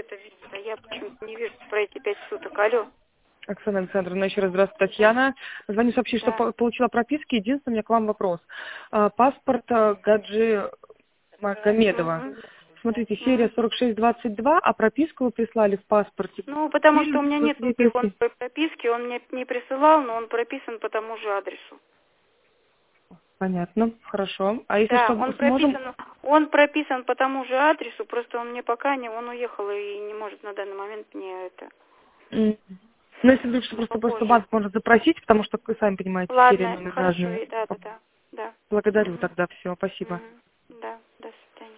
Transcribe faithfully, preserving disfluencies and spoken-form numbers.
это видит, а я почему-то не вижу про эти пять суток. Алло. Оксана Александровна, еще раз здравствуйте, Татьяна. Звоню сообщить, Да. что получила прописки. Единственное, у меня к вам вопрос. А, паспорт а, Гаджи Магомедова. Угу. Смотрите, серия сорок шесть двадцать два, а прописку вы прислали в паспорте. Ну, потому Серию что у меня нет свидетельства. никакой прописки, он мне не присылал, но он прописан по тому же адресу. Понятно, хорошо. А если Да, что, он сможем... прописан, он прописан по тому же адресу, просто он мне пока не, он уехал и не может на данный момент мне это. М. Ну, если вдруг что, просто, просто Попозже. банк может запросить, потому что, вы сами понимаете, серия Ладно, номер хорошо, разные. и да, да, да, да. Благодарю Мгм. тогда, все, спасибо. Мгм. Да, до свидания.